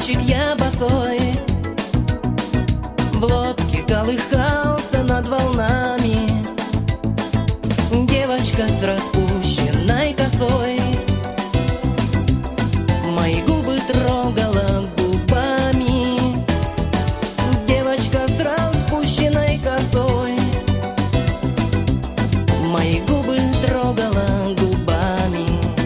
мальчик я босой, в лодке колыхался над волнами. Девочка с распущенной косой мои губы трогала губами. Девочка с распущенной косой мои губы трогала губами.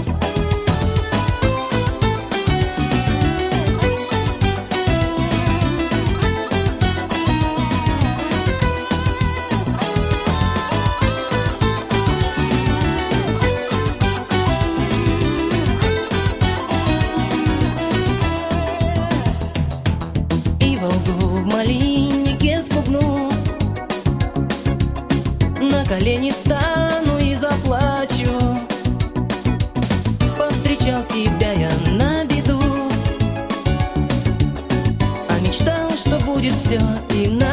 В малиннике спугну, на колени встану и заплачу. Повстречал тебя я на беду, а мечтал, что будет все иначе.